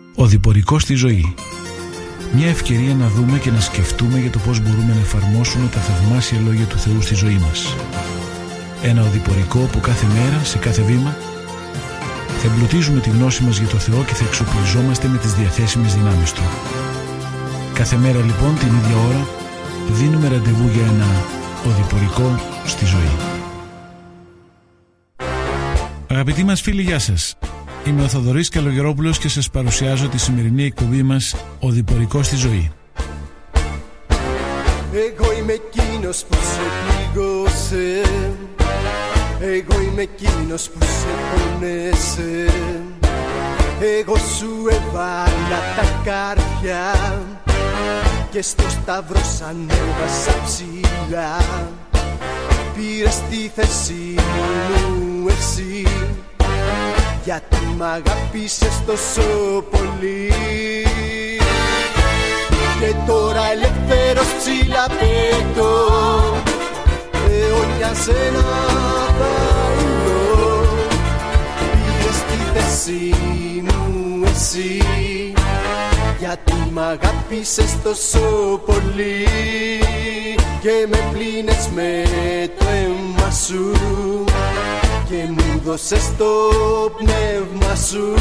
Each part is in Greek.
Ο διπορικός στη ζωή. Μια ευκαιρία να δούμε και να σκεφτούμε για το πώς μπορούμε να εφαρμόσουμε τα θαυμάσια λόγια του Θεού στη ζωή μας. Ένα οδηπορικό που κάθε μέρα, σε κάθε βήμα, θα εμπλουτίζουμε τη γνώση μας για το Θεό και θα εξοπλιζόμαστε με τις διαθέσιμες δυνάμεις Του. Κάθε μέρα λοιπόν την ίδια ώρα δίνουμε ραντεβού για ένα οδηπορικό στη ζωή. Αγαπητοί μας φίλοι, γεια σας. Είμαι ο Θοδωρής Καλογερόπουλος και σας παρουσιάζω τη σημερινή εκπομπή μας «Οδηπορικό στη ζωή». Εγώ είμαι εκείνος που σε πληγώσε, εγώ είμαι εκείνος που σε πονέσε, εγώ σου έβαλα τα κάρφια και στο σταυρό σαν έβασα ψηλά. Πήρες τη θέση μου εσύ, γιατί μ' αγάπησες τόσο πολύ. Και τώρα ελεύθερος ψηλά πέτω, αιώνια σένα θα υλώ. Πήρες τη θέση μου εσύ, γιατί μ' αγάπησες τόσο πολύ. Και με πλύνες με το αίμα σου και μου δώσες το πνεύμα σου.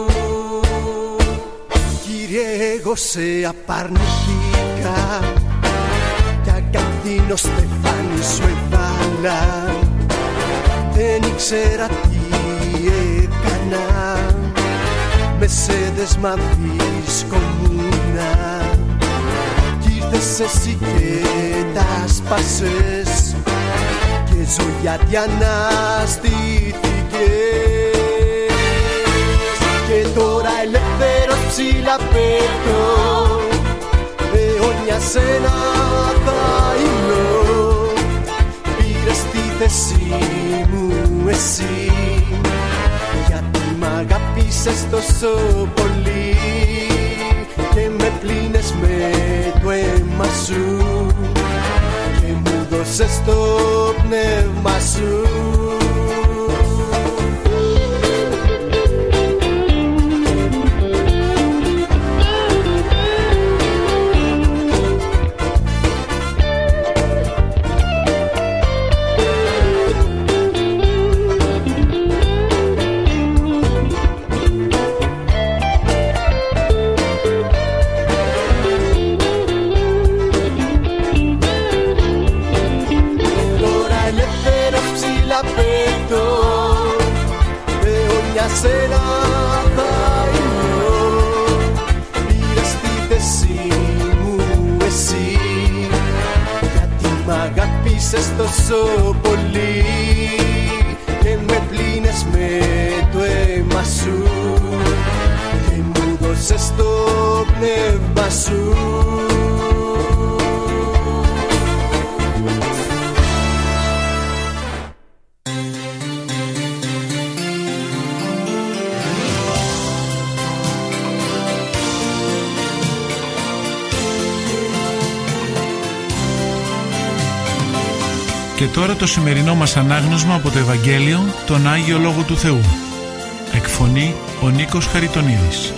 Κύριε, εγώ σε απαρνηθήκα κι ακαθήνω στεφάνι σου έβαλα. Δεν ήξερα τι έκανα, με σε δεσμα βρισκόμουνα. Κι ήρθες εσύ και τα σπάσες και ζωή αντιαναστήθηκες. Και τώρα ελεύθερος ψηλά πέφτω, αιώνια σένα θα υλώ. Πήρες τη θέση μου εσύ, γιατί μ' αγάπησες τόσο πολύ. Και με πλύνες με το αίμα σου και μου δώσες το πνεύμα σου. Σένα θα υλώ. Πήρες τη θέση μου εσύ, γιατί μ' αγάπησες τόσο πολύ. Και με πλύνες με το αίμα σου και μου δώσες το πνεύμα σου. Και τώρα το σημερινό μας ανάγνωσμα από το Ευαγγέλιο, τον Άγιο Λόγο του Θεού. Εκφωνεί ο Νίκος Χαριτονίδης.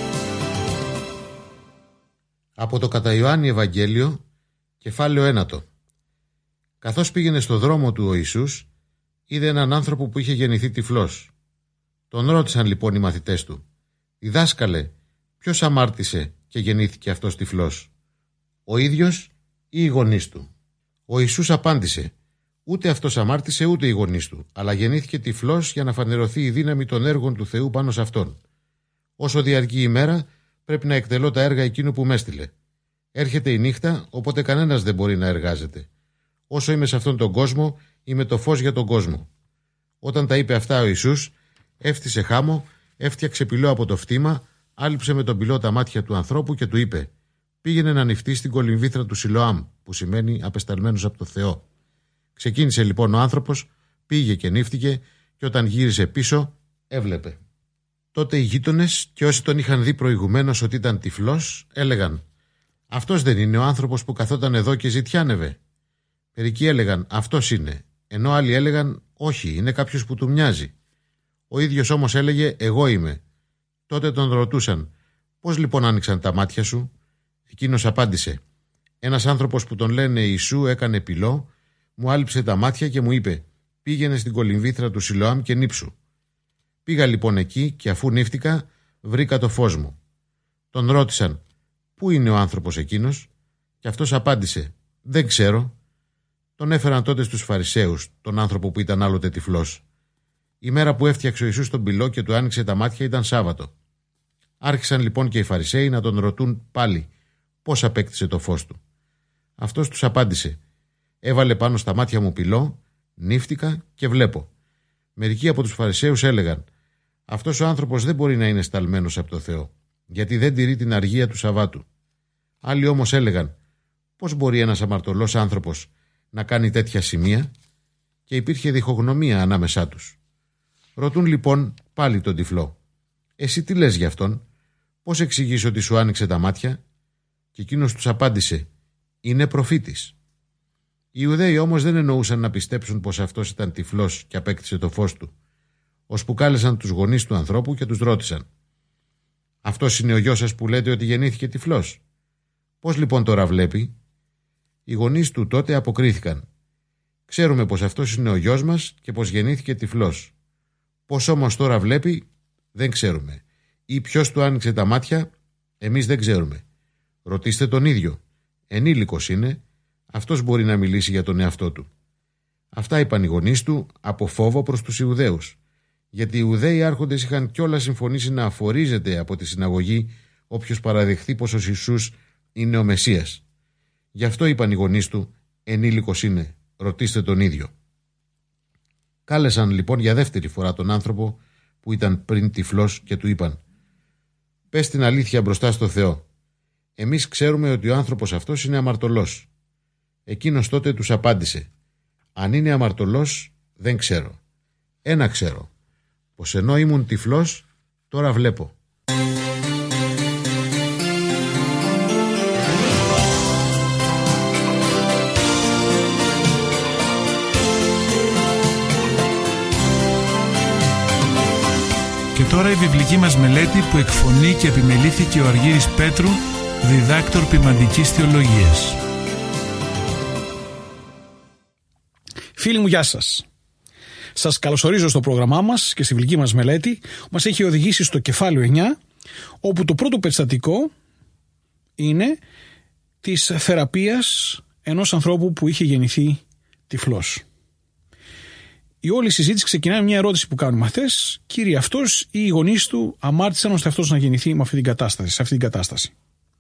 Από το κατά Ιωάννη Ευαγγέλιο, κεφάλαιο 1. Καθώς πήγαινε στο δρόμο του ο Ιησούς, είδε έναν άνθρωπο που είχε γεννηθεί τυφλός. Τον ρώτησαν λοιπόν οι μαθητές του: «Διδάσκαλε, ποιος αμάρτησε και γεννήθηκε αυτός τυφλός, ο ίδιος ή οι γονείς του?» Ο Ιησούς απάντησε: «Ούτε αυτός αμάρτησε ούτε οι γονείς του, αλλά γεννήθηκε τυφλός για να φανερωθεί η δύναμη των έργων του Θεού πάνω σε αυτόν. Όσο διαρκεί η μέρα, πρέπει να εκτελώ τα έργα εκείνου που με έστειλε. Έρχεται η νύχτα, οπότε κανένας δεν μπορεί να εργάζεται. Όσο είμαι σε αυτόν τον κόσμο, είμαι το φως για τον κόσμο». Όταν τα είπε αυτά ο Ιησούς, έφτιασε χάμο, έφτιαξε πυλό από το φτήμα, άλυψε με τον πυλό τα μάτια του ανθρώπου και του είπε: «Πήγαινε να νηφτεί στην κολυμβήθρα του Σιλοάμ», που σημαίνει απεσταλμένος από το Θεό. Ξεκίνησε λοιπόν ο άνθρωπος, πήγε και νύφτηκε, και όταν γύρισε πίσω, έβλεπε. Τότε οι γείτονες και όσοι τον είχαν δει προηγουμένως ότι ήταν τυφλός, έλεγαν: «Αυτός δεν είναι ο άνθρωπος που καθόταν εδώ και ζητιάνευε?» Μερικοί έλεγαν: «Αυτός είναι», ενώ άλλοι έλεγαν: «Όχι, είναι κάποιος που του μοιάζει». Ο ίδιος όμως έλεγε: «Εγώ είμαι». Τότε τον ρωτούσαν: «Πώς λοιπόν άνοιξαν τα μάτια σου?» Εκείνος απάντησε: «Ένας άνθρωπος που τον λένε Ιησού έκανε πυλό, μου άλυψε τα μάτια και μου είπε: πήγαινε στην κολυμβήθρα του Σιλοάμ και νύψου. Πήγα λοιπόν εκεί και αφού νύφτηκα, βρήκα το φως μου». Τον ρώτησαν: «Πού είναι ο άνθρωπος εκείνος?» Και αυτός απάντησε: «Δεν ξέρω». Τον έφεραν τότε στους Φαρισαίους, τον άνθρωπο που ήταν άλλοτε τυφλός. Η μέρα που έφτιαξε ο Ιησούς τον πυλό και του άνοιξε τα μάτια ήταν Σάββατο. Άρχισαν λοιπόν και οι Φαρισαίοι να τον ρωτούν πάλι πώς απέκτησε το φως του. Αυτός τους απάντησε: «Έβαλε πάνω στα μάτια μου πυλό, νύφτηκα και βλέπω». Μερικοί από τους Φαρισαίους έλεγαν: «Αυτός ο άνθρωπος δεν μπορεί να είναι σταλμένος από το Θεό, γιατί δεν τηρεί την αργία του Σαββάτου». Άλλοι όμως έλεγαν: «Πώς μπορεί ένας αμαρτωλός άνθρωπος να κάνει τέτοια σημεία?» Και υπήρχε διχογνωμία ανάμεσά τους. Ρωτούν λοιπόν πάλι τον τυφλό: «Εσύ τι λες γι' αυτόν? Πώς εξηγείς ότι σου άνοιξε τα μάτια?» Και εκείνος τους απάντησε: «Είναι προφήτης». Οι Ιουδαίοι όμως δεν εννοούσαν να πιστέψουν πως αυτός ήταν τυφλός και απέκτησε το φως του, ώσπου κάλεσαν τους γονείς του ανθρώπου και τους ρώτησαν: «Αυτός είναι ο γιος σας που λέτε ότι γεννήθηκε τυφλός? Πώς λοιπόν τώρα βλέπει?» Οι γονείς του τότε αποκρίθηκαν: «Ξέρουμε πως αυτός είναι ο γιος μας και πως γεννήθηκε τυφλός. Πώς όμως τώρα βλέπει, δεν ξέρουμε. Ή ποιος του άνοιξε τα μάτια, εμείς δεν ξέρουμε. Ρωτήστε τον ίδιο. Ενήλικος είναι, αυτός μπορεί να μιλήσει για τον εαυτό του». Αυτά είπαν οι γονείς του από φόβο προς τους Ιουδαίους, γιατί οι Ιουδαίοι άρχοντες είχαν κιόλας συμφωνήσει να αφορίζεται από τη συναγωγή όποιος παραδεχθεί πως ο Ιησούς είναι ο Μεσσίας. Γι' αυτό είπαν οι γονείς του: «Ενήλικος είναι, ρωτήστε τον ίδιο». Κάλεσαν λοιπόν για δεύτερη φορά τον άνθρωπο που ήταν πριν τυφλός και του είπαν: «Πες την αλήθεια μπροστά στο Θεό. Εμείς ξέρουμε ότι ο άνθρωπος αυτός είναι αμαρτωλός». Εκείνος τότε τους απάντησε: «Αν είναι αμαρτωλός, δεν ξέρω. Ένα ξέρω, πως ενώ ήμουν τυφλός, τώρα βλέπω». Και τώρα η βιβλική μας μελέτη που εκφωνεί και επιμελήθηκε ο Αργύρης Πέτρου, διδάκτορ ποιμαντικής θεολογίας. Φίλοι μου, γεια σας. Σας καλωσορίζω στο πρόγραμμά μας και στη βιβλική μας μελέτη που μας έχει οδηγήσει στο κεφάλαιο 9, όπου το πρώτο περιστατικό είναι της θεραπείας ενός ανθρώπου που είχε γεννηθεί τυφλός. Η όλη συζήτηση ξεκινάει με μια ερώτηση που κάνουν οι μαθητές: «Κύριε, αυτός ή οι γονείς του αμάρτησαν ώστε αυτός να γεννηθεί σε αυτή την κατάσταση?»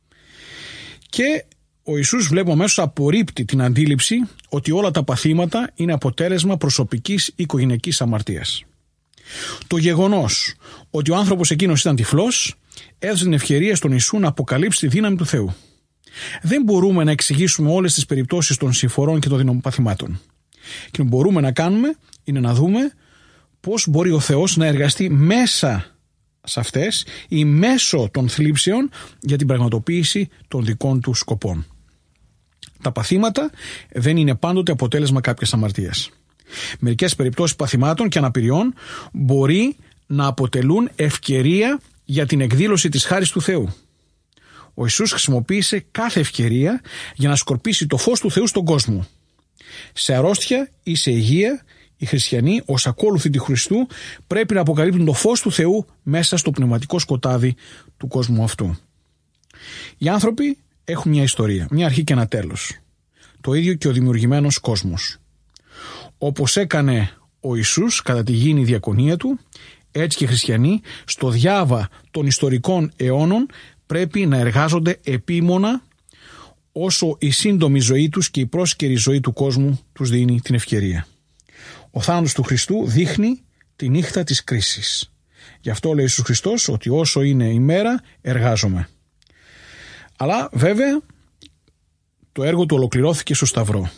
Και ο Ιησούς, βλέπουμε αμέσως, απορρίπτει την αντίληψη ότι όλα τα παθήματα είναι αποτέλεσμα προσωπικής ή οικογενειακής αμαρτίας. Το γεγονός ότι ο άνθρωπος εκείνος ήταν τυφλός έδωσε την ευκαιρία στον Ιησού να αποκαλύψει τη δύναμη του Θεού. Δεν μπορούμε να εξηγήσουμε όλες τις περιπτώσεις των συμφορών και των δεινοπαθημάτων. Και μπορούμε να κάνουμε είναι να δούμε πώς μπορεί ο Θεός να εργαστεί μέσα σε αυτές ή μέσω των θλίψεων για την πραγματοποίηση των δικών του σκοπών. Τα παθήματα δεν είναι πάντοτε αποτέλεσμα κάποιας αμαρτίας. Μερικές περιπτώσεις παθημάτων και αναπηριών μπορεί να αποτελούν ευκαιρία για την εκδήλωση της χάρης του Θεού. Ο Ιησούς χρησιμοποίησε κάθε ευκαιρία για να σκορπίσει το φως του Θεού στον κόσμο. Σε αρρώστια ή σε υγεία, οι χριστιανοί ως ακόλουθοι του Χριστού πρέπει να αποκαλύπτουν το φως του Θεού μέσα στο πνευματικό σκοτάδι του κόσμου αυτού. Οι άνθρωποι έχουν μια ιστορία, μια αρχή και ένα τέλος. Το ίδιο και ο δημιουργημένος κόσμος. Όπως έκανε ο Ιησούς κατά τη γήινη διακονία του, έτσι και οι χριστιανοί στο διάβα των ιστορικών αιώνων πρέπει να εργάζονται επίμονα όσο η σύντομη ζωή τους και η πρόσκαιρη ζωή του κόσμου τους δίνει την ευκαιρία. Ο θάνατος του Χριστού δείχνει τη νύχτα της κρίσης. Γι' αυτό λέει ο Ιησούς Χριστός ότι όσο είναι η μέρα εργάζομαι. Αλλά βέβαια το έργο του ολοκληρώθηκε στο Σταυρό.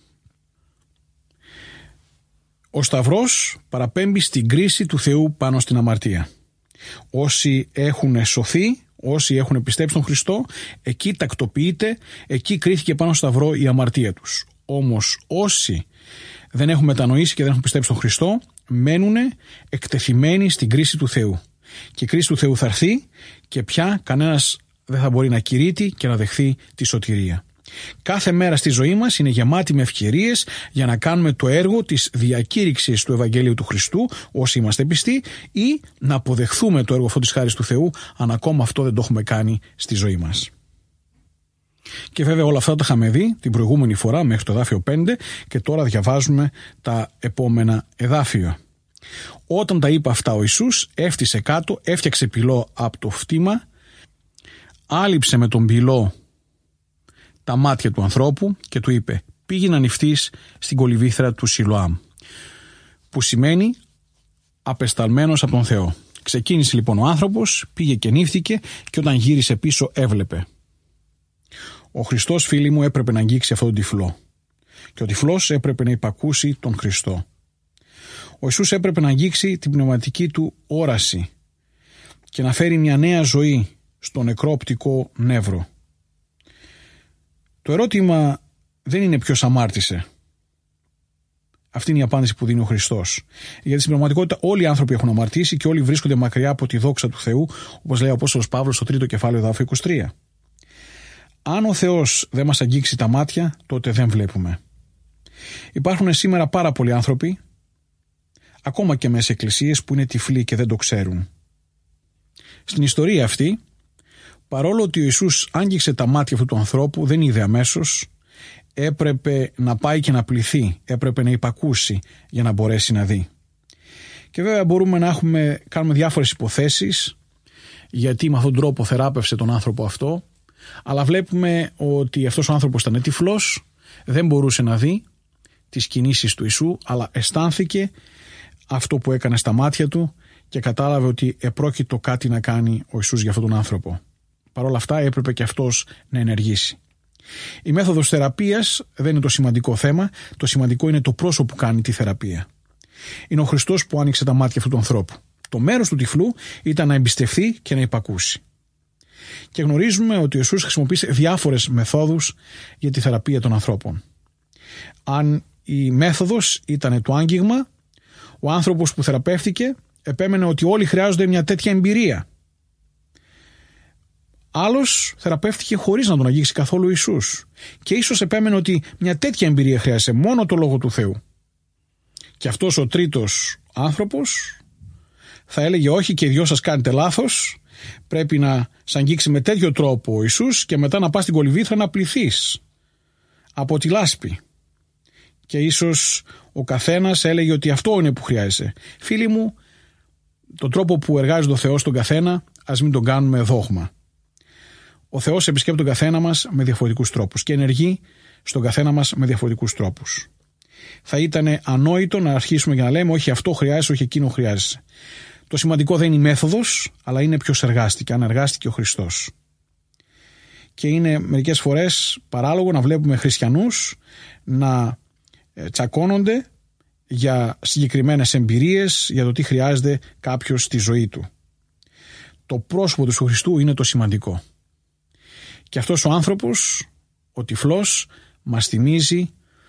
Ο Σταυρός παραπέμπει στην κρίση του Θεού πάνω στην αμαρτία. Όσοι έχουν σωθεί, όσοι έχουν πιστέψει τον Χριστό, εκεί τακτοποιείται, εκεί κρίθηκε πάνω στο Σταυρό η αμαρτία τους. Όμως όσοι δεν έχουν μετανοήσει και δεν έχουν πιστέψει τον Χριστό, μένουν εκτεθειμένοι στην κρίση του Θεού. Και η κρίση του Θεού θα έρθει και πια κανένας δεν θα μπορεί να κηρύττει και να δεχθεί τη σωτηρία. Κάθε μέρα στη ζωή μας είναι γεμάτη με ευκαιρίες για να κάνουμε το έργο της διακήρυξης του Ευαγγελίου του Χριστού όσοι είμαστε πιστοί, ή να αποδεχθούμε το έργο αυτό της χάρης του Θεού αν ακόμα αυτό δεν το έχουμε κάνει στη ζωή μας. Και βέβαια όλα αυτά τα είχαμε δει την προηγούμενη φορά μέχρι το εδάφιο 5 και τώρα διαβάζουμε τα επόμενα εδάφια. Όταν τα είπε αυτά ο Ιησούς έφτιασε κάτω, έφτιαξε πυλό από το φτήμα, άλυψε με τον πυλό τα μάτια του ανθρώπου και του είπε πήγαινε να νηφθείς στην κολυβήθρα του Σιλοάμ, που σημαίνει απεσταλμένος από τον Θεό. Ξεκίνησε λοιπόν ο άνθρωπος, πήγε και νύφθηκε και όταν γύρισε πίσω έβλεπε. Ο Χριστός, φίλοι μου, έπρεπε να αγγίξει αυτόν τον τυφλό και ο τυφλός έπρεπε να υπακούσει τον Χριστό. Ο Ιησούς έπρεπε να αγγίξει την πνευματική του όραση και να φέρει μια νέα ζωή στο νεκρό οπτικό νεύρο. Το ερώτημα δεν είναι ποιος αμάρτησε. Αυτή είναι η απάντηση που δίνει ο Χριστός. Γιατί στην πραγματικότητα όλοι οι άνθρωποι έχουν αμαρτήσει και όλοι βρίσκονται μακριά από τη δόξα του Θεού, όπως λέει ο Απόστολος Παύλος στο 3ο κεφάλαιο εδάφιο 23. Αν ο Θεός δεν μας αγγίξει τα μάτια, τότε δεν βλέπουμε. Υπάρχουν σήμερα πάρα πολλοί άνθρωποι, ακόμα και μέσα σε εκκλησίες, που είναι τυφλοί και δεν το ξέρουν. Στην ιστορία αυτή, παρόλο ότι ο Ιησούς άγγιξε τα μάτια αυτού του ανθρώπου, δεν είδε αμέσως, έπρεπε να πάει και να πληθεί, έπρεπε να υπακούσει για να μπορέσει να δει. Και βέβαια μπορούμε να κάνουμε διάφορες υποθέσεις γιατί με αυτόν τον τρόπο θεράπευσε τον άνθρωπο αυτό, αλλά βλέπουμε ότι αυτός ο άνθρωπος ήταν τυφλός, δεν μπορούσε να δει τις κινήσεις του Ιησού, αλλά αισθάνθηκε αυτό που έκανε στα μάτια του και κατάλαβε ότι επρόκειτο κάτι να κάνει ο Ιησούς για αυτόν τον άνθρωπο. Παρ' όλα αυτά έπρεπε και αυτός να ενεργήσει. Η μέθοδος θεραπείας δεν είναι το σημαντικό θέμα, το σημαντικό είναι το πρόσωπο που κάνει τη θεραπεία. Είναι ο Χριστός που άνοιξε τα μάτια αυτού του ανθρώπου. Το μέρος του τυφλού ήταν να εμπιστευτεί και να υπακούσει. Και γνωρίζουμε ότι ο Ιησούς χρησιμοποίησε διάφορες μεθόδους για τη θεραπεία των ανθρώπων. Αν η μέθοδος ήταν το άγγιγμα, ο άνθρωπος που θεραπεύτηκε επέμενε ότι όλοι χρειάζονται μια τέτοια εμπειρία. Άλλος θεραπεύτηκε χωρίς να τον αγγίξει καθόλου ο Ιησούς και ίσως επέμενε ότι μια τέτοια εμπειρία χρειάζεται μόνο το Λόγο του Θεού. Και αυτός ο τρίτος άνθρωπος θα έλεγε όχι και οι δυο σας κάνετε λάθος, πρέπει να σ' αγγίξει με τέτοιο τρόπο ο Ιησούς και μετά να πας στην κολυβήθρα να πληθείς από τη λάσπη. Και ίσως ο καθένας έλεγε ότι αυτό είναι που χρειάζεται. Φίλοι μου, τον τρόπο που εργάζεται ο Θεός στον καθένα ας μην τον κάνουμε δόγμα. Ο Θεός επισκέπτει τον καθένα μας με διαφορετικούς τρόπους και ενεργεί στον καθένα μας με διαφορετικούς τρόπους. Θα ήταν ανόητο να αρχίσουμε και να λέμε όχι αυτό χρειάζεται, όχι εκείνο χρειάζεται. Το σημαντικό δεν είναι η μέθοδος, αλλά είναι ποιος εργάστηκε, αν εργάστηκε ο Χριστός. Και είναι μερικές φορές παράλογο να βλέπουμε χριστιανούς να τσακώνονται για συγκεκριμένες εμπειρίες, για το τι χρειάζεται κάποιος στη ζωή του. Το πρόσωπο του Χριστού είναι το σημαντικό. Και αυτός ο άνθρωπος, ο τυφλός, μας θυμίζει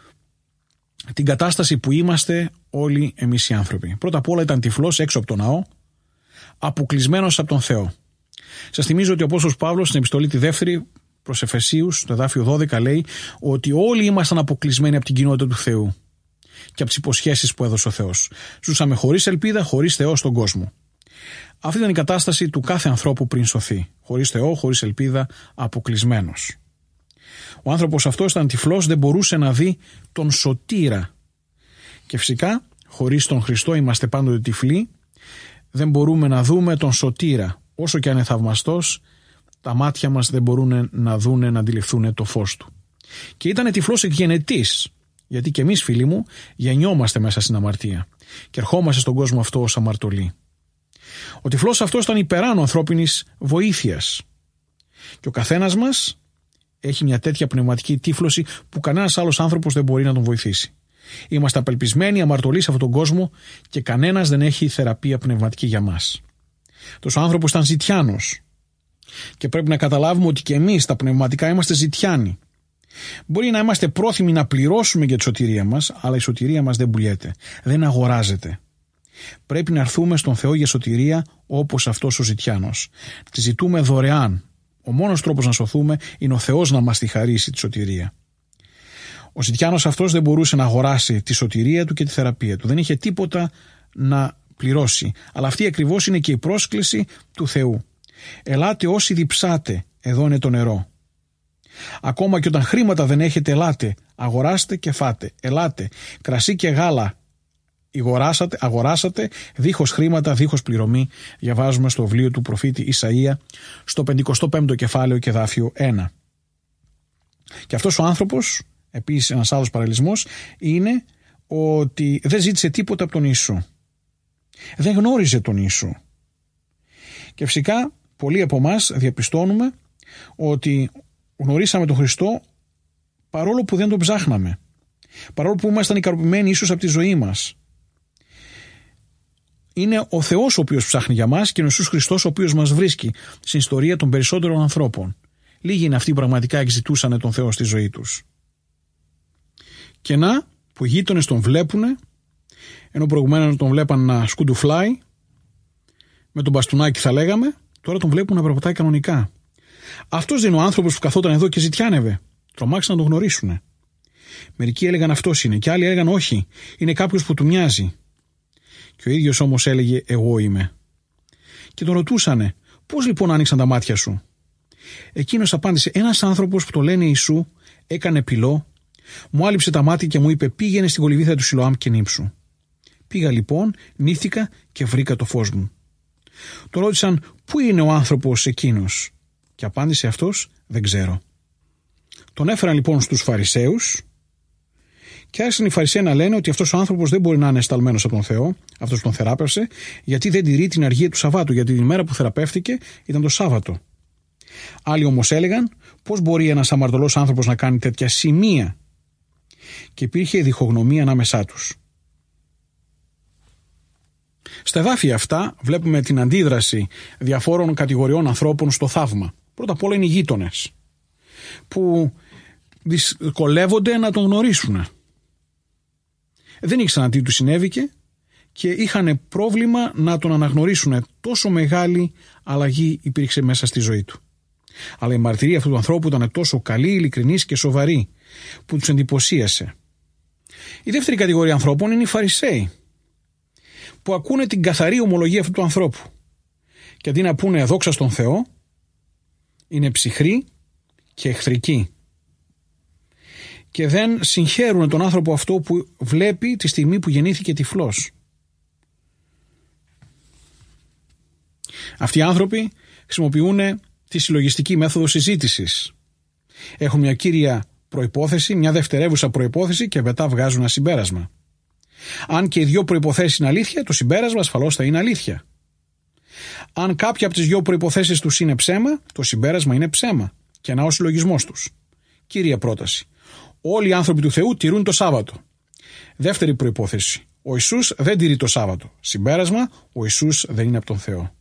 την κατάσταση που είμαστε όλοι εμείς οι άνθρωποι. Πρώτα απ' όλα ήταν τυφλός έξω από τον ναό, αποκλεισμένος από τον Θεό. Σας θυμίζω ότι ο Απόστολος Παύλος στην επιστολή τη δεύτερη προς Εφεσίους, το εδάφιο 12, λέει ότι όλοι ήμασταν αποκλεισμένοι από την κοινότητα του Θεού και από τις υποσχέσεις που έδωσε ο Θεός. Ζούσαμε χωρίς ελπίδα, χωρίς Θεό στον κόσμο. Αυτή ήταν η κατάσταση του κάθε ανθρώπου πριν σωθεί. Χωρίς Θεό, χωρίς ελπίδα, αποκλεισμένος. Ο άνθρωπος αυτός ήταν τυφλός, δεν μπορούσε να δει τον σωτήρα. Και φυσικά, χωρίς τον Χριστό είμαστε πάντοτε τυφλοί, δεν μπορούμε να δούμε τον σωτήρα. Όσο και αν είναι θαυμαστός, τα μάτια μας δεν μπορούν να δούνε, να αντιληφθούν το φως του. Και ήταν τυφλός εκγενετής, γιατί και εμείς, φίλοι μου, γεννιόμαστε μέσα στην αμαρτία και ερχόμαστε στον κόσμο αυτό ως αμαρτωλοί. Ο τυφλός αυτός ήταν υπεράνω ανθρώπινης βοήθειας. Και ο καθένας μας έχει μια τέτοια πνευματική τύφλωση που κανένας άλλος άνθρωπος δεν μπορεί να τον βοηθήσει. Είμαστε απελπισμένοι, αμαρτωλοί σε αυτόν τον κόσμο και κανένας δεν έχει θεραπεία πνευματική για μας. Αυτός ο άνθρωπος ήταν ζητιάνος. Και πρέπει να καταλάβουμε ότι και εμείς τα πνευματικά είμαστε ζητιάνοι. Μπορεί να είμαστε πρόθυμοι να πληρώσουμε για τη σωτηρία μας, αλλά η σωτηρία μας δεν πουλιέται, δεν αγοράζεται. Πρέπει να έρθουμε στον Θεό για σωτηρία όπως αυτός ο ζητιάνος. Τη ζητούμε δωρεάν. Ο μόνος τρόπος να σωθούμε είναι ο Θεός να μας τη χαρίσει τη σωτηρία. Ο ζητιάνος αυτός δεν μπορούσε να αγοράσει τη σωτηρία του και τη θεραπεία του. Δεν είχε τίποτα να πληρώσει. Αλλά αυτή ακριβώς είναι και η πρόσκληση του Θεού. Ελάτε όσοι διψάτε, εδώ είναι το νερό. Ακόμα και όταν χρήματα δεν έχετε, ελάτε, αγοράστε και φάτε. Ελάτε, κρασί και γάλα αγοράσατε δίχως χρήματα, δίχως πληρωμή. Διαβάζουμε στο βιβλίο του προφήτη Ισαΐα στο 55ο κεφάλαιο και εδάφιο 1. Και αυτός ο άνθρωπος, επίσης ένας άλλος παραλληλισμός, είναι ότι δεν ζήτησε τίποτα από τον Ιησού. Δεν γνώριζε τον Ιησού. Και φυσικά πολλοί από εμάς διαπιστώνουμε ότι γνωρίσαμε τον Χριστό παρόλο που δεν τον ψάχναμε. Παρόλο που ήμασταν ικανοποιημένοι ίσως από τη ζωή μας. Είναι ο Θεός ο οποίος ψάχνει για μας και είναι ο Ιησούς Χριστός ο οποίος μας βρίσκει στην ιστορία των περισσότερων ανθρώπων. Λίγοι είναι αυτοί που πραγματικά εξητούσαν τον Θεό στη ζωή τους. Και να, που οι γείτονες τον βλέπουνε, ενώ προηγουμένως τον βλέπαν να σκουντουφλάει, με τον μπαστούνάκι θα λέγαμε, τώρα τον βλέπουν να περπατάει κανονικά. Αυτός δεν είναι ο άνθρωπος που καθόταν εδώ και ζητιάνευε. Τρομάξαν να τον γνωρίσουνε. Μερικοί έλεγαν αυτός είναι και άλλοι έλεγαν όχι, είναι κάποιος που του μοιάζει. Και ο ίδιος όμως έλεγε εγώ είμαι. Και τον ρωτούσανε πώς λοιπόν άνοιξαν τα μάτια σου. Εκείνος απάντησε ένας άνθρωπος που το λένε Ιησού έκανε πυλό, μου άλυψε τα μάτια και μου είπε πήγαινε στην κολυβήθρα του Σιλοάμ και νύψου. Πήγα λοιπόν, νύφθηκα και βρήκα το φως μου. Το ρώτησαν πού είναι ο άνθρωπος εκείνος και απάντησε αυτός δεν ξέρω. Τον έφεραν λοιπόν στους Φαρισαίους και άρχισαν οι Φαρισαίοι να λένε ότι αυτός ο άνθρωπος δεν μπορεί να είναι σταλμένος από τον Θεό, αυτός που τον θεράπευσε, γιατί δεν τηρεί την αργία του Σαββάτου, γιατί την ημέρα που θεραπεύτηκε ήταν το Σάββατο. Άλλοι όμως έλεγαν πώς μπορεί ένας αμαρτωλός άνθρωπος να κάνει τέτοια σημεία. Και υπήρχε διχογνωμία ανάμεσά τους. Στα εδάφια αυτά βλέπουμε την αντίδραση διαφόρων κατηγοριών ανθρώπων στο θαύμα. Πρώτα απ' όλα είναι οι γείτονες που δυσκολεύονται να τον γνωρίσουν. Δεν ήξεραν τι του συνέβηκε και είχαν πρόβλημα να τον αναγνωρίσουν. Τόσο μεγάλη αλλαγή υπήρξε μέσα στη ζωή του. Αλλά η μαρτυρία αυτού του ανθρώπου ήταν τόσο καλή, ειλικρινής και σοβαρή που τους εντυπωσίασε. Η δεύτερη κατηγορία ανθρώπων είναι οι Φαρισαίοι που ακούνε την καθαρή ομολογία αυτού του ανθρώπου και αντί να πούνε δόξα στον Θεό είναι ψυχροί και εχθρικοί και δεν συγχαίρουν τον άνθρωπο αυτό που βλέπει τη στιγμή που γεννήθηκε τυφλός. Αυτοί οι άνθρωποι χρησιμοποιούν τη συλλογιστική μέθοδο συζήτησης. Έχουν μια κύρια προϋπόθεση, μια δευτερεύουσα προϋπόθεση και μετά βγάζουν ένα συμπέρασμα. Αν και οι δύο προϋποθέσεις είναι αλήθεια, το συμπέρασμα ασφαλώς θα είναι αλήθεια. Αν κάποια από τις δύο προϋποθέσεις τους είναι ψέμα, το συμπέρασμα είναι ψέμα και να ο συλλογισμός τους. Κύρια πρόταση. Όλοι οι άνθρωποι του Θεού τηρούν το Σάββατο. Δεύτερη προϋπόθεση. Ο Ιησούς δεν τηρεί το Σάββατο. Συμπέρασμα, ο Ιησούς δεν είναι από τον Θεό.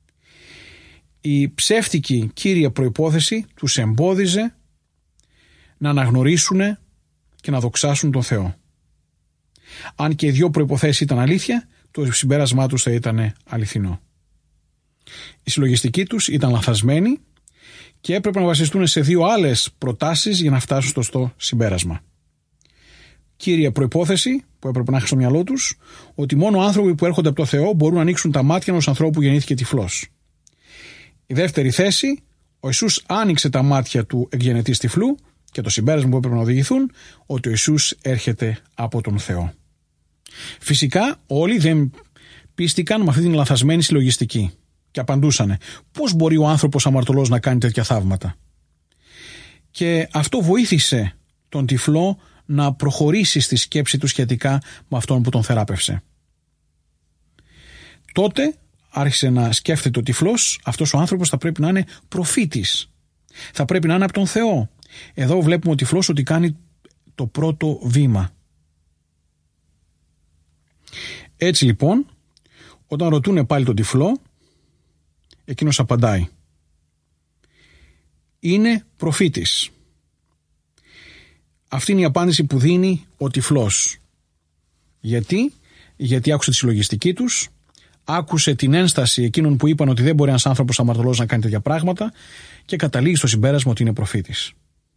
Η ψεύτικη κύρια προϋπόθεση τους εμπόδιζε να αναγνωρίσουν και να δοξάσουν τον Θεό. Αν και οι δύο προϋποθέσεις ήταν αλήθεια, το συμπέρασμά τους θα ήταν αληθινό. Η συλλογιστική τους ήταν λαθασμένη και έπρεπε να βασιστούν σε δύο άλλες προτάσεις για να φτάσουν στο συμπέρασμα. Κύρια προϋπόθεση που έπρεπε να έχουν στο μυαλό τους, ότι μόνο άνθρωποι που έρχονται από το Θεό μπορούν να ανοίξουν τα μάτια ενός ανθρώπου που γεννήθηκε τυφλός. Η δεύτερη θέση, ο Ιησούς άνοιξε τα μάτια του εκγενετής τυφλού και το συμπέρασμα που έπρεπε να οδηγηθούν, ότι ο Ιησούς έρχεται από τον Θεό. Φυσικά όλοι δεν πίστηκαν με αυτή την λαθασμένη συλλογιστική και απαντούσανε πώς μπορεί ο άνθρωπος αμαρτωλός να κάνει τέτοια θαύματα. Και αυτό βοήθησε τον τυφλό να προχωρήσει στη σκέψη του σχετικά με αυτόν που τον θεράπευσε. Τότε άρχισε να σκέφτεται ο τυφλός, αυτός ο άνθρωπος θα πρέπει να είναι προφήτης. Θα πρέπει να είναι από τον Θεό. Εδώ βλέπουμε ο τυφλός ότι κάνει το πρώτο βήμα. Έτσι λοιπόν, όταν ρωτούν πάλι τον τυφλό, εκείνος απαντάει. Είναι προφήτης. Αυτή είναι η απάντηση που δίνει ο τυφλός. Γιατί γιατί άκουσε τη συλλογιστική τους, άκουσε την ένσταση εκείνων που είπαν ότι δεν μπορεί ένας άνθρωπος αμαρτωλός να κάνει τέτοια πράγματα και καταλήγει στο συμπέρασμα ότι είναι προφήτης.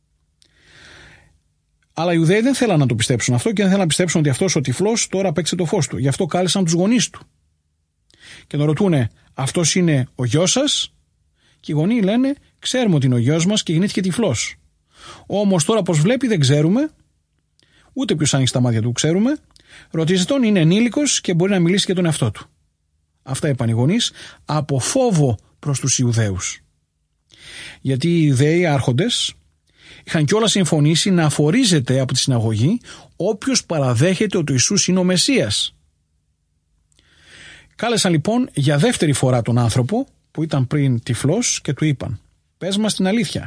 Αλλά οι Ιουδαίοι δεν θέλαν να το πιστέψουν αυτό και δεν θέλαν να πιστέψουν ότι αυτός ο τυφλός τώρα απέκτησε το φως του. Γι' αυτό κάλεσαν τους γονείς του. Και τον ρωτούνε, αυτός είναι ο γιος σας? Και οι γονείς λένε, ξέρουμε ότι είναι ο γιος μας και γεννήθηκε τυφλός. Όμως τώρα πως βλέπει δεν ξέρουμε, ούτε ποιος άνοιξε τα μάτια του ξέρουμε. Ρωτήστε τον, είναι ενήλικος και μπορεί να μιλήσει για τον εαυτό του. Αυτά είπαν οι γονείς από φόβο προς τους Ιουδαίους. Γιατί οι Ιουδαίοι άρχοντες είχαν κιόλας συμφωνήσει να αφορίζεται από τη συναγωγή όποιος παραδέχεται ότι ο Ιησούς είναι ο Μεσσίας. Κάλεσαν λοιπόν για δεύτερη φορά τον άνθρωπο που ήταν πριν τυφλός και του είπαν, πες μας την αλήθεια.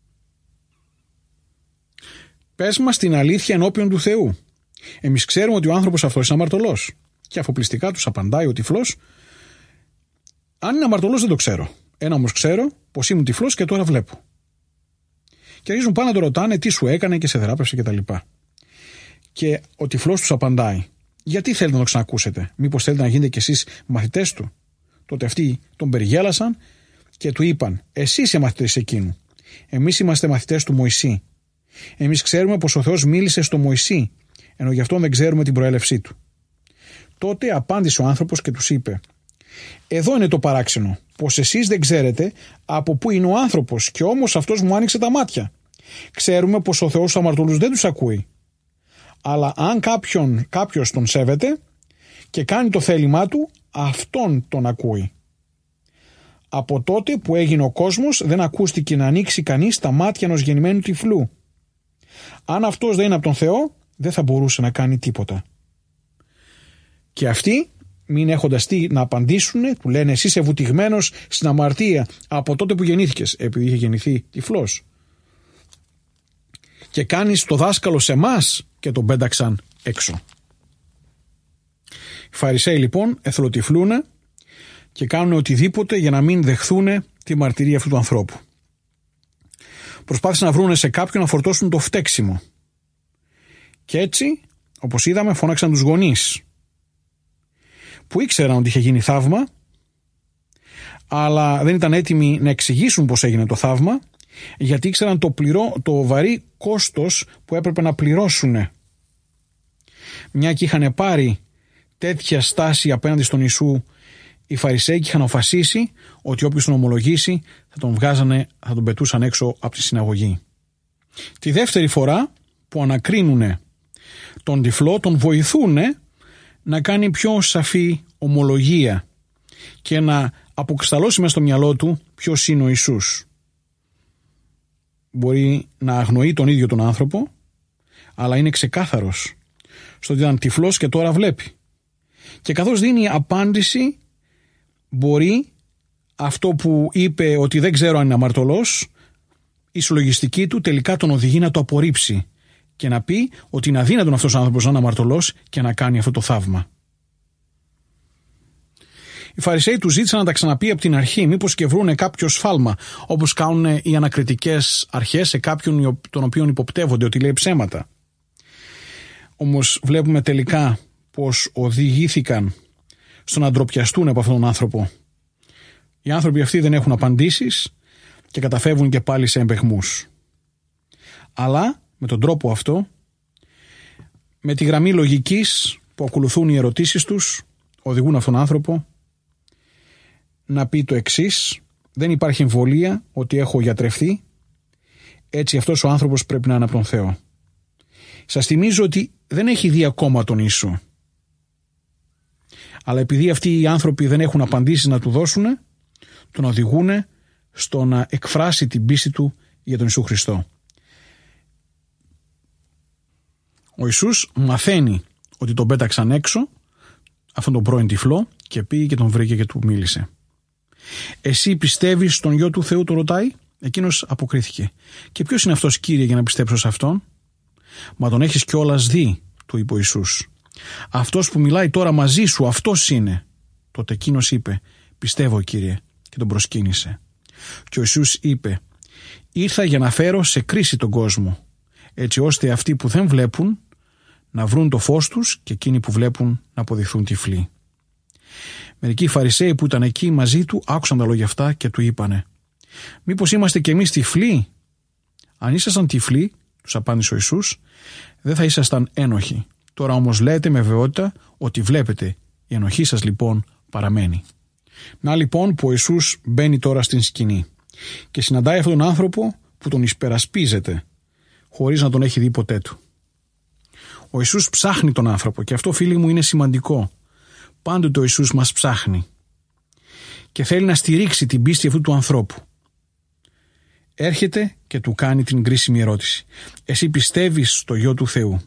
Πες μας την αλήθεια ενώπιον του Θεού. Εμείς ξέρουμε ότι ο άνθρωπος αυτός είναι αμαρτωλός. Και αφοπλιστικά τους απαντάει ο τυφλός, αν είναι αμαρτωλός δεν το ξέρω. Ένα όμως ξέρω πως ήμουν τυφλός και τώρα βλέπω. Και αρχίζουν πάνω να το ρωτάνε τι σου έκανε και σε θεράπευσε κτλ. Και ο τυφλός τους απαντάει, γιατί θέλετε να το ξανακούσετε, μήπως θέλετε να γίνετε κι εσείς μαθητές του? Τότε αυτοί τον περιγέλασαν και του είπαν, εσύ είσαι μαθητής εκείνου. Εμείς είμαστε μαθητές του Μωυσή. Εμείς ξέρουμε πως ο Θεός μίλησε στο Μωυσή, ενώ γι' αυτόν δεν ξέρουμε την προέλευσή του. Τότε απάντησε ο άνθρωπος και τους είπε, εδώ είναι το παράξενο, πως εσείς δεν ξέρετε από πού είναι ο άνθρωπος και όμως αυτός μου άνοιξε τα μάτια. Ξέρουμε πως ο Θεός τους αμαρτωλούς δεν τους ακούει. Αλλά αν κάποιος τον σέβεται και κάνει το θέλημά του, αυτόν τον ακούει. Από τότε που έγινε ο κόσμος δεν ακούστηκε να ανοίξει κανείς τα μάτια ενός γεννημένου τυφλού. Αν αυτός δεν είναι από τον Θεό, δεν θα μπορούσε να κάνει τίποτα. Και αυτοί, μην έχοντας τι να απαντήσουν, του λένε, εσύ είσαι βουτυγμένος στην αμαρτία από τότε που γεννήθηκες, επειδή είχε γεννηθεί τυφλός. Και κάνεις το δάσκαλο σε εμάς, και τον πένταξαν έξω. Οι Φαρισαίοι λοιπόν εθελοτυφλούν και κάνουν οτιδήποτε για να μην δεχθούν τη μαρτυρία αυτού του ανθρώπου. Προσπάθησαν να βρουν σε κάποιον να φορτώσουν το φταίξιμο. Και έτσι, όπως είδαμε, φώναξαν τους γονείς, που ήξεραν ότι είχε γίνει θαύμα, αλλά δεν ήταν έτοιμοι να εξηγήσουν πώς έγινε το θαύμα, γιατί ήξεραν το βαρύ κόστος που έπρεπε να πληρώσουν. Μια και είχαν πάρει τέτοια στάση απέναντι στον Ιησού οι Φαρισαίοι και είχαν αποφασίσει ότι όποιος τον ομολογήσει θα τον πετούσαν έξω από τη συναγωγή. Τη δεύτερη φορά που ανακρίνουνε τον τυφλό, τον βοηθούν να κάνει πιο σαφή ομολογία και να αποκρισταλώσει μέσα στο μυαλό του ποιος είναι ο Ιησούς. Μπορεί να αγνοεί τον ίδιο τον άνθρωπο, αλλά είναι ξεκάθαρος στο ότι ήταν τυφλός και τώρα βλέπει. Και καθώς δίνει απάντηση, μπορεί αυτό που είπε ότι δεν ξέρω αν είναι αμαρτωλός, η συλλογιστική του τελικά τον οδηγεί να το απορρίψει και να πει ότι είναι αδύνατον αυτός ο άνθρωπος να είναι αμαρτωλός και να κάνει αυτό το θαύμα. Οι Φαρισαίοι του ζήτησαν να τα ξαναπεί από την αρχή, μήπως και βρούνε κάποιο σφάλμα, όπως κάνουν οι ανακριτικές αρχές σε κάποιον τον οποίον υποπτεύονται ότι λέει ψέματα. Όμως βλέπουμε τελικά πως οδηγήθηκαν στο να ντροπιαστούν από αυτόν τον άνθρωπο. Οι άνθρωποι αυτοί δεν έχουν απαντήσεις και καταφεύγουν και πάλι σε εμπαιχμούς. Αλλά με τον τρόπο αυτό, με τη γραμμή λογικής που ακολουθούν οι ερωτήσεις τους, οδηγούν αυτόν τον άνθρωπο να πει το εξής: δεν υπάρχει εμβολία ότι έχω γιατρευτεί, έτσι αυτός ο άνθρωπος πρέπει να είναι από τον Θεό. Σας θυμίζω ότι δεν έχει δει ακόμα τον Ιησού. Αλλά επειδή αυτοί οι άνθρωποι δεν έχουν απαντήσεις να του δώσουν, τον οδηγούν στο να εκφράσει την πίστη του για τον Ιησού Χριστό. Ο Ιησούς μαθαίνει ότι τον πέταξαν έξω, αυτόν τον πρώην τυφλό, και πήγε και τον βρήκε και του μίλησε. Εσύ πιστεύεις στον Υιό του Θεού, το ρωτάει. Εκείνος αποκρίθηκε. Και ποιος είναι αυτός, Κύριε, για να πιστέψω σε αυτόν? Μα τον έχεις κιόλας δει, του είπε ο Ιησούς. Αυτός που μιλάει τώρα μαζί σου, αυτός είναι. Τότε εκείνος είπε, πιστεύω, Κύριε, και τον προσκύνησε. Και ο Ιησούς είπε, ήρθα για να φέρω σε κρίση τον κόσμο, έτσι ώστε αυτοί που δεν βλέπουν να βρουν το φως τους και εκείνοι που βλέπουν να αποδειχθούν τυφλοί. Μερικοί Φαρισαίοι που ήταν εκεί μαζί του άκουσαν τα λόγια αυτά και του είπανε: «Μήπως είμαστε κι εμείς τυφλοί?» «Αν ήσασταν τυφλοί», τους απάντησε ο Ιησούς, «δεν θα ήσασταν ένοχοι. Τώρα όμως λέτε με βεβαιότητα ότι βλέπετε. Η ενοχή σας λοιπόν παραμένει». Να λοιπόν που ο Ιησούς μπαίνει τώρα στην σκηνή και συναντάει αυτόν τον άνθρωπο που τον υπερασπίζεται χωρίς να τον έχει δει ποτέ του. Ο Ιησούς ψάχνει τον άνθρωπο και αυτό, φίλοι μου, είναι σημαντικό. Πάντοτε ο Ιησούς μας ψάχνει και θέλει να στηρίξει την πίστη αυτού του ανθρώπου. Έρχεται και του κάνει την κρίσιμη ερώτηση: «Εσύ πιστεύεις στο Υιό του Θεού?»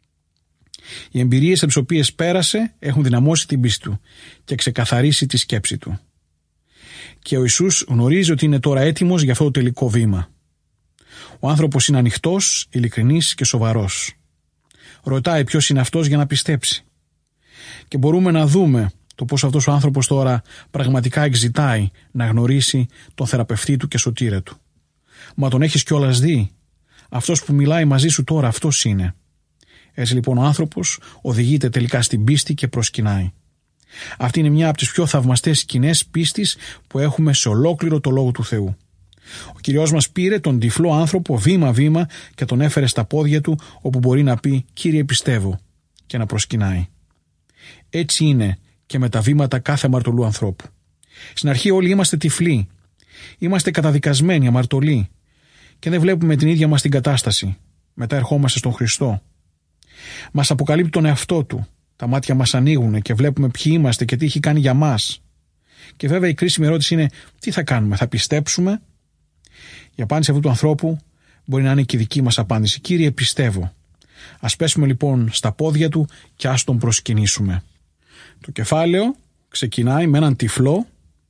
Οι εμπειρίες από τις οποίες πέρασε έχουν δυναμώσει την πίστη του και ξεκαθαρίσει τη σκέψη του. Και ο Ιησούς γνωρίζει ότι είναι τώρα έτοιμος για αυτό το τελικό βήμα. Ο άνθρωπος είναι ανοιχτός, ειλικρινής και σοβαρός. Ρωτάει ποιος είναι αυτός για να πιστέψει. Και μπορούμε να δούμε το πώς αυτός ο άνθρωπος τώρα πραγματικά εξητάει να γνωρίσει τον θεραπευτή του και σωτήρα του. «Μα τον έχεις κιόλας δει? Αυτός που μιλάει μαζί σου τώρα, αυτός είναι». Έτσι λοιπόν ο άνθρωπος οδηγείται τελικά στην πίστη και προσκυνάει. Αυτή είναι μια από τις πιο θαυμαστές σκηνές πίστης που έχουμε σε ολόκληρο το Λόγο του Θεού. Ο Κυριός μας πήρε τον τυφλό άνθρωπο βήμα-βήμα και τον έφερε στα πόδια του, όπου μπορεί να πει «Κύριε, πιστεύω», και να προσκυνάει. Έτσι είναι και με τα βήματα κάθε αμαρτωλού ανθρώπου. Στην αρχή όλοι είμαστε τυφλοί. Είμαστε καταδικασμένοι, αμαρτωλοί και δεν βλέπουμε την ίδια μας την κατάσταση. Μετά ερχόμαστε στον Χριστό. Μας αποκαλύπτει τον εαυτό του. Τα μάτια μας ανοίγουν και βλέπουμε ποιοι είμαστε και τι έχει κάνει για μας. Και βέβαια η κρίσιμη ερώτηση είναι: τι θα κάνουμε, θα πιστέψουμε? Η απάντηση αυτού του ανθρώπου μπορεί να είναι και η δική μας απάντηση: Κύριε, πιστεύω. Ας πέσουμε λοιπόν στα πόδια του και ας τον προσκυνήσουμε. Το κεφάλαιο ξεκινάει με έναν τυφλό,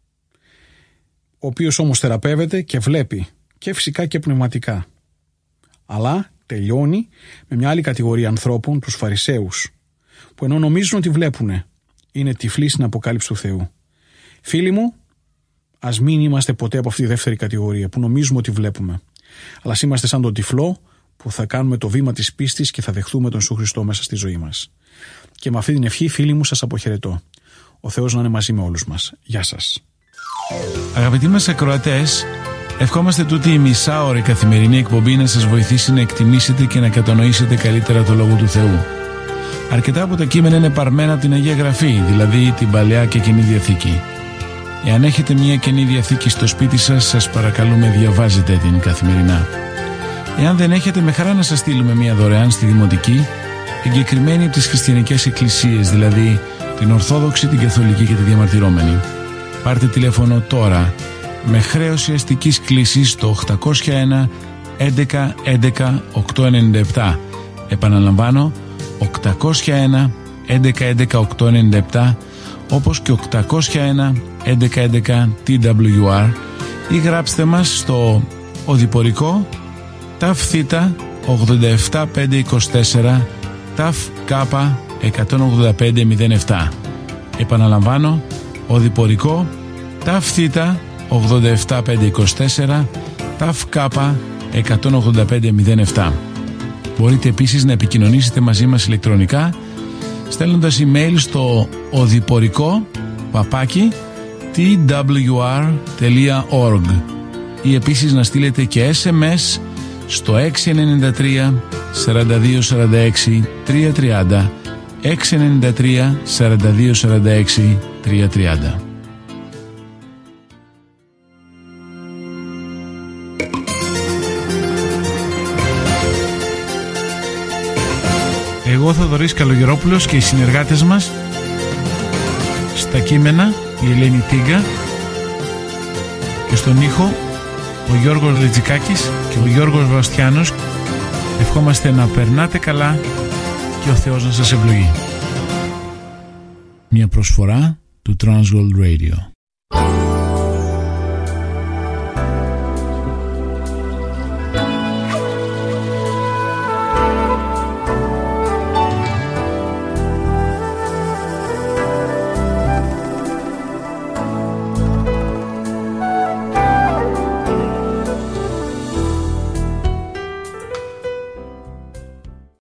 ο οποίος όμως θεραπεύεται και βλέπει και φυσικά και πνευματικά. Αλλά τελειώνει με μια άλλη κατηγορία ανθρώπων, τους Φαρισαίους, που ενώ νομίζουν ότι βλέπουνε, είναι τυφλοί στην αποκάλυψη του Θεού. Φίλοι μου, ας μην είμαστε ποτέ από αυτή τη δεύτερη κατηγορία που νομίζουμε ότι βλέπουμε. Αλλά ας είμαστε σαν τον τυφλό που θα κάνουμε το βήμα της πίστης και θα δεχθούμε τον Ιησού Χριστό μέσα στη ζωή μας. Και με αυτή την ευχή, φίλοι μου, σας αποχαιρετώ. Ο Θεός να είναι μαζί με όλους μας. Γεια σας. Αγαπητοί μας ακροατές, ευχόμαστε τούτη η μισάωρη καθημερινή εκπομπή να σας βοηθήσει να εκτιμήσετε και να κατανοήσετε καλύτερα το Λόγο του Θεού. Αρκετά από τα κείμενα είναι παρμένα από την Αγία Γραφή, δηλαδή την Παλαιά και Καινή Διαθήκη. Εάν έχετε μια Καινή Διαθήκη στο σπίτι σας, σας παρακαλούμε διαβάζετε την καθημερινά. Εάν δεν έχετε, με χαρά να σας στείλουμε μια δωρεάν στη Δημοτική, εγκεκριμένη από τις χριστιανικές εκκλησίες, δηλαδή την Ορθόδοξη, την Καθολική και τη Διαμαρτυρόμενη. Πάρτε τηλέφωνο τώρα με χρέωση αστικής κλήσης στο 801 11 11 897. Επαναλαμβάνω, 801 11 11 897, όπως και 801 11 11 TWR, ή γράψτε μας στο οδηπορικό ΤΑΦ Θ 87524 ΤΑΦ Κ 18507. Επαναλαμβάνω, οδηπορικό ΤΑΦ Θ 87524 ΤΑΦ Κ 18507. Μπορείτε επίσης να επικοινωνήσετε μαζί μας ηλεκτρονικά στέλνοντας email στο οδηπορικό@twr.org ή επίσης να στείλετε και SMS στο 693 42 46 330, 693 42 46 330. Εγώ, Θοδωρής Καλογερόπουλος, και οι συνεργάτες μας στα κείμενα, η Ελένη Τίγκα, και στον ήχο ο Γιώργος Λετζικάκης και ο Γιώργος Βαστιάνος, ευχόμαστε να περνάτε καλά και ο Θεός να σας ευλογεί. Μια προσφορά του Transworld Radio.